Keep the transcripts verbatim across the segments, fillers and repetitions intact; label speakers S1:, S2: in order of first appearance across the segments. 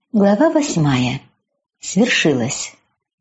S1: Глава восьмая. Свершилось.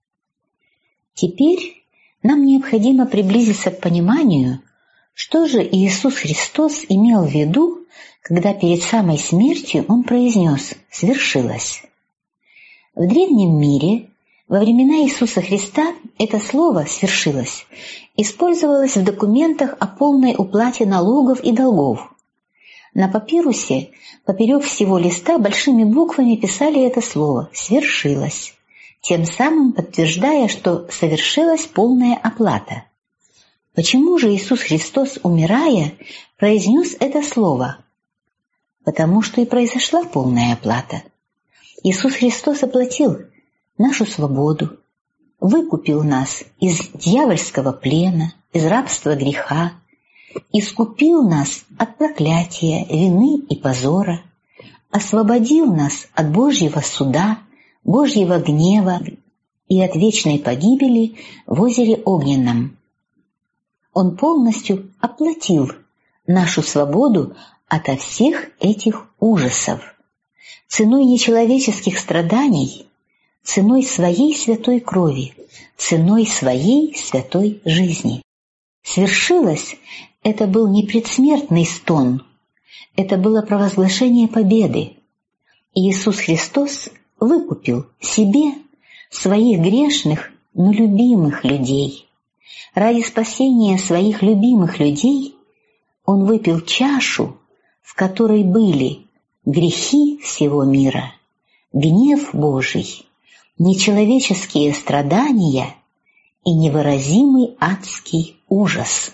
S1: Теперь нам необходимо приблизиться к пониманию, что же Иисус Христос имел в виду, когда перед самой смертью Он произнес «свершилось». В древнем мире, во времена Иисуса Христа, это слово «свершилось» использовалось в документах о полной уплате налогов и долгов. На папирусе поперек всего листа большими буквами писали это слово «свершилось», тем самым подтверждая, что совершилась полная оплата. Почему же Иисус Христос, умирая, произнес это слово? Потому что и произошла полная оплата. Иисус Христос оплатил нашу свободу, выкупил нас из дьявольского плена, из рабства греха, искупил нас от проклятия, вины и позора, освободил нас от Божьего суда, Божьего гнева и от вечной погибели в озере Огненном. Он полностью оплатил нашу свободу ото всех этих ужасов, ценой нечеловеческих страданий, ценой своей святой крови, ценой своей святой жизни. Свершилось — это был не предсмертный стон, это было провозглашение победы. Иисус Христос выкупил себе своих грешных, но любимых людей. Ради спасения своих любимых людей Он выпил чашу, в которой были грехи всего мира, гнев Божий, нечеловеческие страдания и невыразимый адский ужас.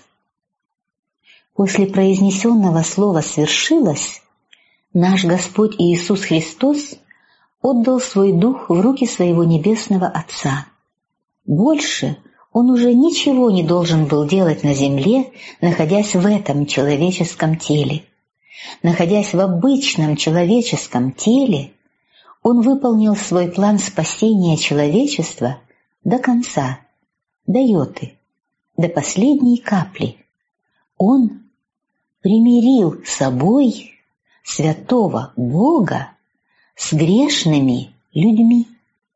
S1: После произнесенного слова «свершилось» наш Господь Иисус Христос отдал свой Дух в руки своего Небесного Отца. Больше Он уже ничего не должен был делать на земле, находясь в этом человеческом теле. Находясь в обычном человеческом теле, Он выполнил свой план спасения человечества до конца, до йоты, до последней капли. Он примирил собой святого Бога с грешными людьми.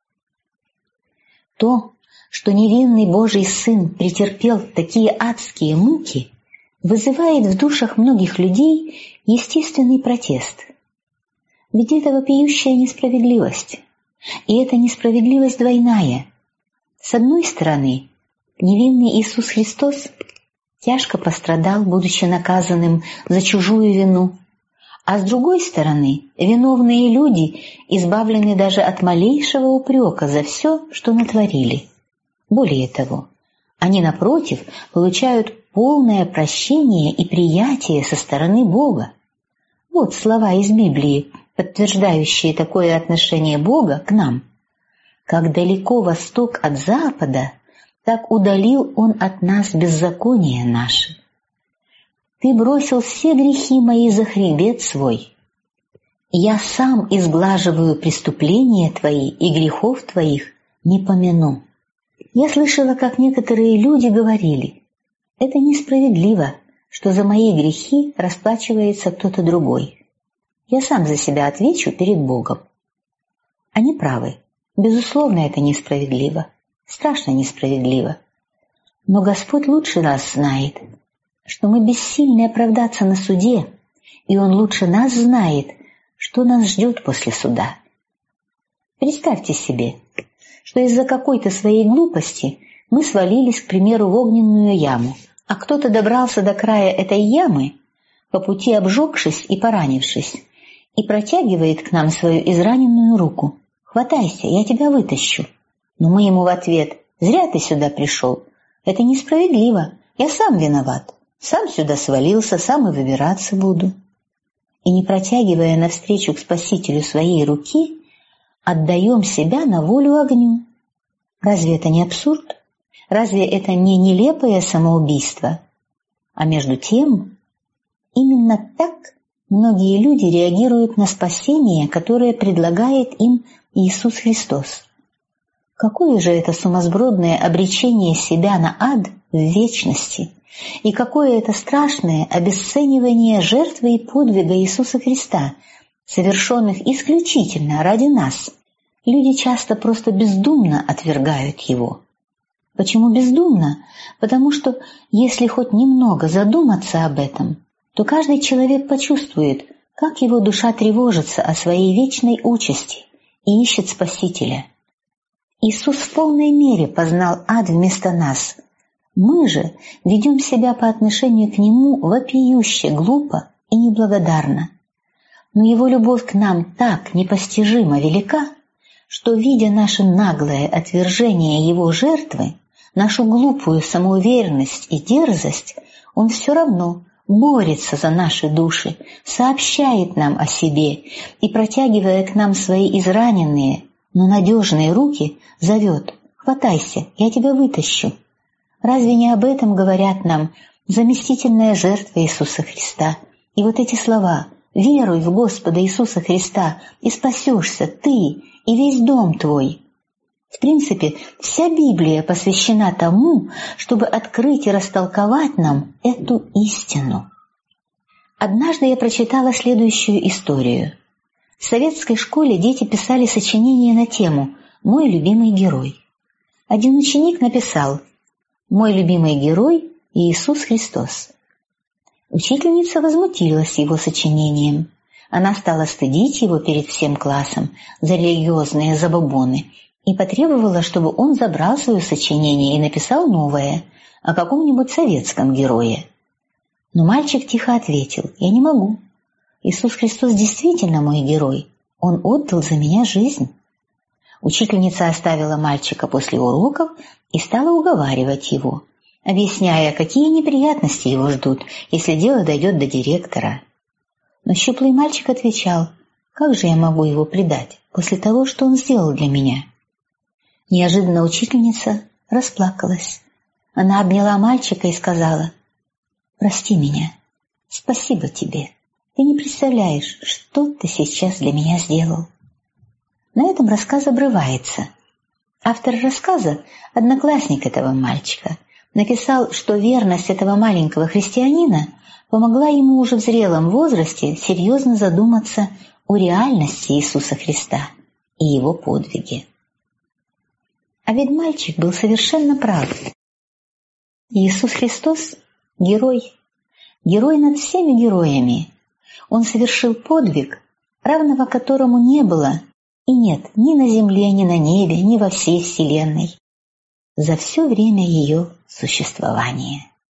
S1: То, что невинный Божий Сын претерпел такие адские муки, вызывает в душах многих людей естественный протест. Ведь это вопиющая несправедливость, и эта несправедливость двойная. С одной стороны, невинный Иисус Христос тяжко пострадал, будучи наказанным за чужую вину, а с другой стороны, виновные люди избавлены даже от малейшего упрека за все, что натворили. Более того, они, напротив, получают полное прощение и приятие со стороны Бога. Вот слова из Библии, подтверждающие такое отношение Бога к нам. «Как далеко восток от запада, так удалил Он от нас беззаконие наше. Ты бросил все грехи мои за хребет свой. Я сам изглаживаю преступления твои, и грехов твоих не помяну». Я слышала, как некоторые люди говорили: «Это несправедливо, что за мои грехи расплачивается кто-то другой. Я сам за себя отвечу перед Богом». Они правы. Безусловно, это несправедливо. Страшно несправедливо. Но Господь лучше нас знает, что мы бессильны оправдаться на суде, и Он лучше нас знает, что нас ждет после суда. Представьте себе, что из-за какой-то своей глупости мы свалились, к примеру, в огненную яму, а кто-то добрался до края этой ямы, по пути обжегшись и поранившись, и протягивает к нам свою израненную руку. «Хватайся, я тебя вытащу». Но мы ему в ответ: «Зря ты сюда пришел. Это несправедливо. Я сам виноват. Сам сюда свалился, сам и выбираться буду». И не протягивая навстречу к Спасителю своей руки, отдаем себя на волю огню. Разве это не абсурд? Разве это не нелепое самоубийство? А между тем, именно так многие люди реагируют на спасение, которое предлагает им Иисус Христос. Какое же это сумасбродное обречение себя на ад в вечности, и какое это страшное обесценивание жертвы и подвига Иисуса Христа, совершенных исключительно ради нас, люди часто просто бездумно отвергают его. Почему бездумно? Потому что если хоть немного задуматься об этом, то каждый человек почувствует, как его душа тревожится о своей вечной участи и ищет Спасителя. Иисус в полной мере познал ад вместо нас. Мы же ведем себя по отношению к Нему вопиюще, глупо и неблагодарно. Но Его любовь к нам так непостижимо велика, что, видя наше наглое отвержение Его жертвы, нашу глупую самоуверенность и дерзость, Он все равно борется за наши души, сообщает нам о себе и, протягивая к нам свои израненные, но надежные руки, зовет: «Хватайся, я тебя вытащу». Разве не об этом говорят нам заместительная жертва Иисуса Христа и вот эти слова: «Веруй в Господа Иисуса Христа, и спасешься ты и весь дом твой». В принципе, вся Библия посвящена тому, чтобы открыть и растолковать нам эту истину. Однажды я прочитала следующую историю. В советской школе дети писали сочинения на тему «Мой любимый герой». Один ученик написал: «Мой любимый герой – Иисус Христос». Учительница возмутилась его сочинением. Она стала стыдить его перед всем классом за религиозные забобоны и потребовала, чтобы он забрал свое сочинение и написал новое о каком-нибудь советском герое. Но мальчик тихо ответил: «Я не могу. Иисус Христос действительно мой герой. Он отдал за меня жизнь». Учительница оставила мальчика после уроков и стала уговаривать его, объясняя, какие неприятности его ждут, если дело дойдет до директора. Но щуплый мальчик отвечал: «Как же я могу его предать после того, что он сделал для меня?» Неожиданно учительница расплакалась. Она обняла мальчика и сказала: «Прости меня, спасибо тебе. Ты не представляешь, что ты сейчас для меня сделал». На этом рассказ обрывается. Автор рассказа, одноклассник этого мальчика, написал, что верность этого маленького христианина помогла ему уже в зрелом возрасте серьезно задуматься о реальности Иисуса Христа и его подвиге. А ведь мальчик был совершенно прав. Иисус Христос — герой, герой над всеми героями. Он совершил подвиг, равного которому не было и нет ни на земле, ни на небе, ни во всей вселенной за все время ее существования.